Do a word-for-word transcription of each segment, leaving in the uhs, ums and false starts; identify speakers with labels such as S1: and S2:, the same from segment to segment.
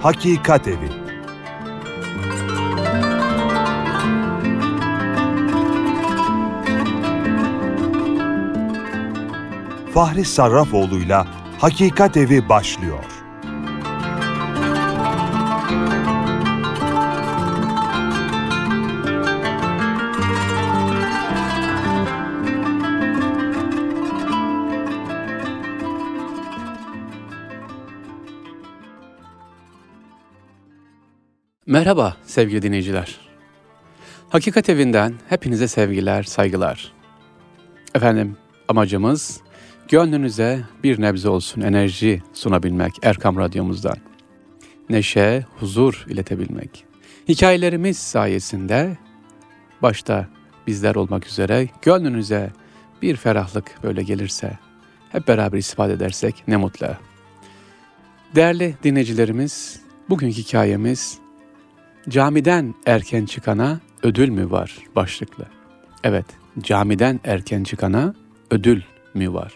S1: Hakikat Evi. Fahri Sarrafoğlu'yla Hakikat Evi başlıyor.
S2: Merhaba sevgili dinleyiciler. Hakikat Evi'nden hepinize sevgiler, saygılar. Efendim, amacımız gönlünüze bir nebze olsun enerji sunabilmek Erkam Radyomuzdan. Neşe, huzur iletebilmek. Hikayelerimiz sayesinde başta bizler olmak üzere gönlünüze bir ferahlık böyle gelirse, hep beraber istifade edersek ne mutlu. Değerli dinleyicilerimiz, bugünkü hikayemiz camiden erken çıkana ödül mü var başlıklı. Evet, camiden erken çıkana ödül mü var?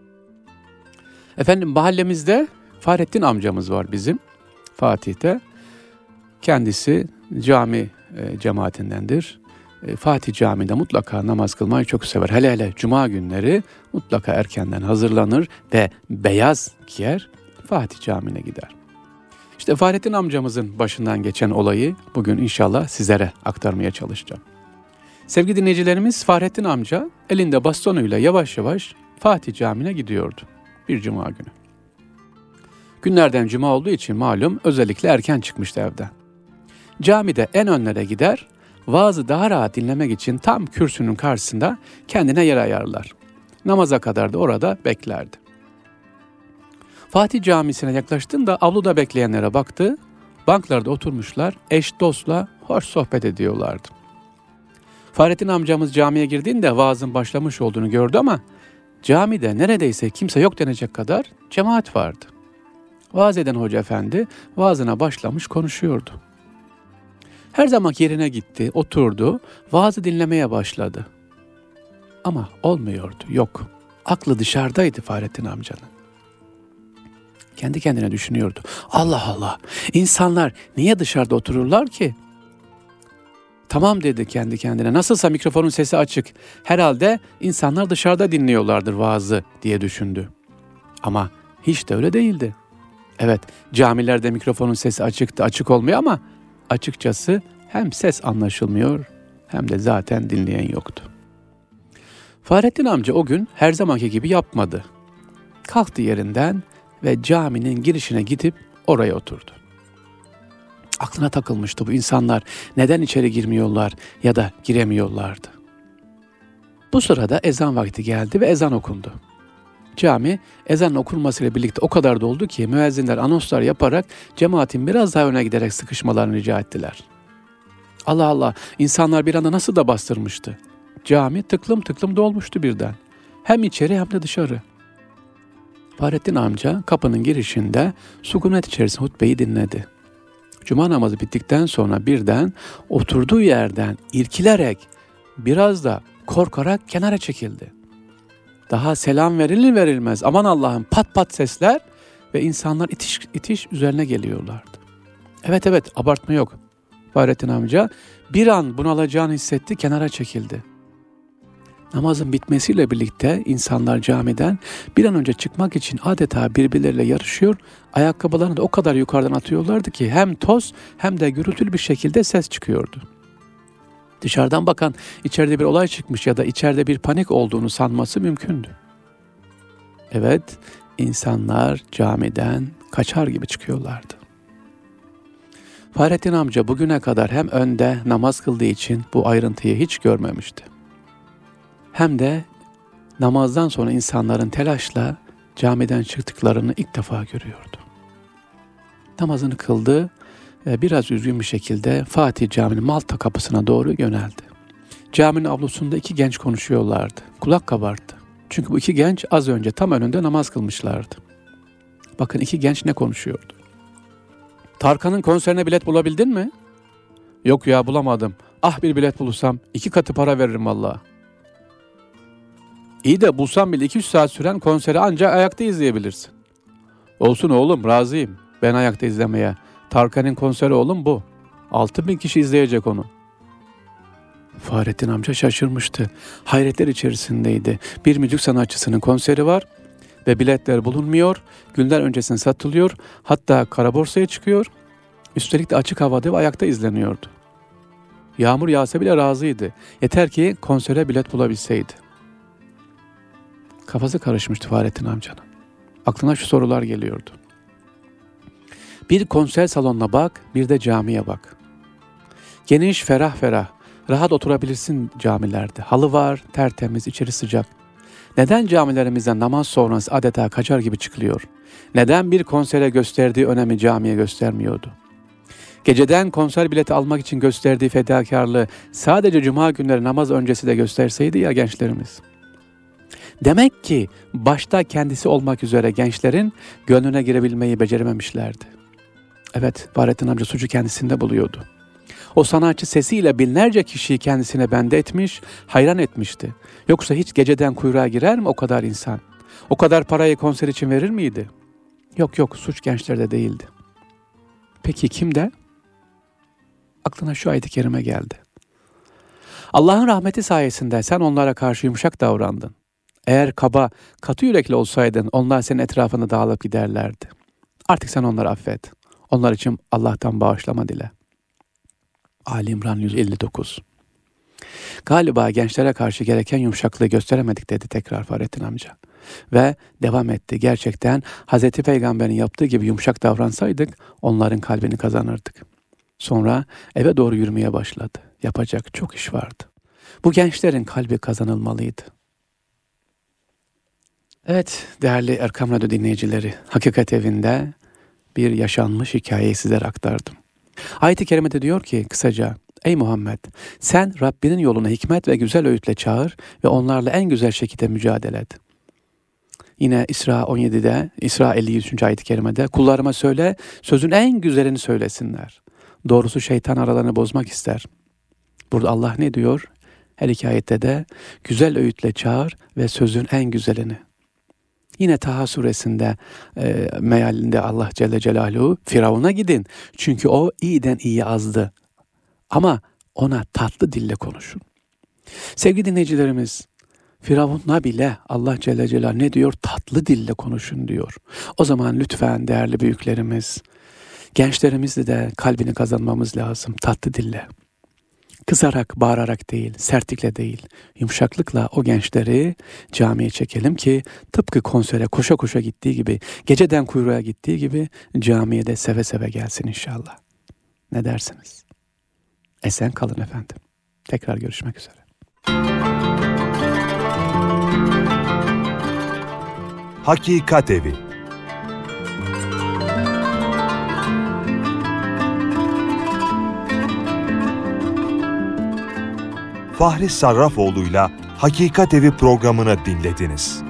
S2: Efendim, mahallemizde Fahrettin amcamız var bizim, Fatih'te. Kendisi cami e, cemaatindendir. E, Fatih Camii'de mutlaka namaz kılmayı çok sever. Hele hele cuma günleri mutlaka erkenden hazırlanır ve beyaz giyer, Fatih Camii'ne gider. İşte Fahrettin amcamızın başından geçen olayı bugün inşallah sizlere aktarmaya çalışacağım. Sevgili dinleyicilerimiz, Fahrettin amca elinde bastonuyla yavaş yavaş Fatih Camii'ne gidiyordu bir cuma günü. Günlerden cuma olduğu için malum özellikle erken çıkmıştı evden. Camide en önlere gider, vaazı daha rahat dinlemek için tam kürsünün karşısında kendine yer ayarlar. Namaza kadar da orada beklerdi. Fatih Camisi'ne yaklaştığında avluda bekleyenlere baktı. Banklarda oturmuşlar, eş dostla hoş sohbet ediyorlardı. Fahrettin amcamız camiye girdiğinde vaazın başlamış olduğunu gördü ama camide neredeyse kimse yok denecek kadar cemaat vardı. Vaaz eden hoca efendi vaazına başlamış konuşuyordu. Her zaman yerine gitti, oturdu, vaazı dinlemeye başladı. Ama olmuyordu, yok. Aklı dışarıdaydı Fahrettin amcanın. Kendi kendine düşünüyordu. Allah Allah, insanlar niye dışarıda otururlar ki? Tamam dedi kendi kendine. Nasılsa mikrofonun sesi açık. Herhalde insanlar dışarıda dinliyorlardır vaazı diye düşündü. Ama hiç de öyle değildi. Evet, camilerde mikrofonun sesi açıktı, açık olmuyor ama açıkçası hem ses anlaşılmıyor hem de zaten dinleyen yoktu. Fahrettin amca o gün her zamanki gibi yapmadı. Kalktı yerinden ve caminin girişine gidip oraya oturdu. Aklına takılmıştı bu insanlar neden içeri girmiyorlar ya da giremiyorlardı. Bu sırada ezan vakti geldi ve ezan okundu. Cami ezan okunmasıyla birlikte o kadar doldu ki müezzinler anonslar yaparak cemaatin biraz daha öne giderek sıkışmalarını rica ettiler. Allah Allah, insanlar bir anda nasıl da bastırmıştı. Cami tıklım tıklım dolmuştu birden. Hem içeri hem de dışarı. Fahrettin amca kapının girişinde sükunet içerisinde hutbeyi dinledi. Cuma namazı bittikten sonra birden oturduğu yerden irkilerek, biraz da korkarak kenara çekildi. Daha selam verilir verilmez aman Allah'ım pat pat sesler ve insanlar itiş itiş üzerine geliyorlardı. Evet evet, abartma yok. Fahrettin amca bir an bunalacağını hissetti, kenara çekildi. Namazın bitmesiyle birlikte insanlar camiden bir an önce çıkmak için adeta birbirleriyle yarışıyor, ayakkabılarını da o kadar yukarıdan atıyorlardı ki hem toz hem de gürültülü bir şekilde ses çıkıyordu. Dışarıdan bakan içeride bir olay çıkmış ya da içeride bir panik olduğunu sanması mümkündü. Evet, insanlar camiden kaçar gibi çıkıyorlardı. Fahrettin amca bugüne kadar hem önde namaz kıldığı için bu ayrıntıyı hiç görmemişti. Hem de namazdan sonra insanların telaşla camiden çıktıklarını ilk defa görüyordu. Namazını kıldı, biraz üzgün bir şekilde Fatih Camii'nin Malta kapısına doğru yöneldi. Caminin avlusunda iki genç konuşuyorlardı. Kulak kabarttı. Çünkü bu iki genç az önce tam önünde namaz kılmışlardı. Bakın iki genç ne konuşuyordu? Tarkan'ın konserine bilet bulabildin mi? Yok ya, bulamadım. Ah, bir bilet bulursam iki katı para veririm vallahi. İyi de bulsam bile iki üç saat süren konseri ancak ayakta izleyebilirsin. Olsun oğlum, razıyım ben ayakta izlemeye. Tarkan'ın konseri oğlum bu. altı bin kişi izleyecek onu. Fahrettin amca şaşırmıştı. Hayretler içerisindeydi. Bir müzik sanatçısının konseri var ve biletler bulunmuyor. Günler öncesinde satılıyor. Hatta kara borsaya çıkıyor. Üstelik de açık havada ve ayakta izleniyordu. Yağmur yağsa bile razıydı. Yeter ki konsere bilet bulabilseydi. Kafası karışmıştı Fahrettin amcanın. Aklına şu sorular geliyordu. Bir konser salonuna bak, bir de camiye bak. Geniş, ferah ferah, rahat oturabilirsin camilerde. Halı var, tertemiz, içeri sıcak. Neden camilerimizden namaz sonrası adeta kaçar gibi çıkılıyor? Neden bir konsere gösterdiği önemi camiye göstermiyordu? Geceden konser bileti almak için gösterdiği fedakarlığı sadece cuma günleri namaz öncesi de gösterseydi ya gençlerimiz. Demek ki başta kendisi olmak üzere gençlerin gönlüne girebilmeyi becerememişlerdi. Evet, Fahrettin amca suçu kendisinde buluyordu. O sanatçı sesiyle binlerce kişiyi kendisine bende etmiş, hayran etmişti. Yoksa hiç geceden kuyruğa girer mi o kadar insan? O kadar parayı konser için verir miydi? Yok yok, suç gençlerde değildi. Peki kimde? Aklına şu ayet-i kerime geldi. Allah'ın rahmeti sayesinde sen onlara karşı yumuşak davrandın. Eğer kaba, katı yürekli olsaydın onlar senin etrafında dağılıp giderlerdi. Artık sen onları affet. Onlar için Allah'tan bağışlama dile. Ali İmran yüz elli dokuz. Galiba gençlere karşı gereken yumuşaklığı gösteremedik dedi tekrar Fahrettin amca. Ve devam etti. Gerçekten Hazreti Peygamber'in yaptığı gibi yumuşak davransaydık onların kalbini kazanırdık. Sonra eve doğru yürümeye başladı. Yapacak çok iş vardı. Bu gençlerin kalbi kazanılmalıydı. Evet değerli Erkam Radyo dinleyicileri, Hakikat Evi'nde bir yaşanmış hikayeyi sizlere aktardım. Ayet-i kerimede diyor ki kısaca, ey Muhammed sen Rabbinin yoluna hikmet ve güzel öğütle çağır ve onlarla en güzel şekilde mücadele et. Yine İsra on yedide, İsra elli üçüncü ayet-i kerimede kullarıma söyle, sözün en güzelini söylesinler. Doğrusu şeytan aralarını bozmak ister. Burada Allah ne diyor? Her iki ayette de güzel öğütle çağır ve sözün en güzelini. Yine Taha suresinde e, mealinde Allah Celle Celaluhu Firavun'a gidin. Çünkü o iyiden iyi azdı. Ama ona tatlı dille konuşun. Sevgili dinleyicilerimiz, Firavun'a bile Allah Celle Celaluhu ne diyor? Tatlı dille konuşun diyor. O zaman lütfen değerli büyüklerimiz, gençlerimizle de kalbini kazanmamız lazım tatlı dille. Kızarak, bağırarak değil, sertlikle değil, yumuşaklıkla o gençleri camiye çekelim ki tıpkı konsere koşa koşa gittiği gibi, geceden kuyruğa gittiği gibi camiye de seve seve gelsin inşallah. Ne dersiniz? Esen kalın efendim. Tekrar görüşmek üzere.
S1: Hakikat Evi. Fahri Sarrafoğlu'yla Hakikat Evi programını dinlediniz.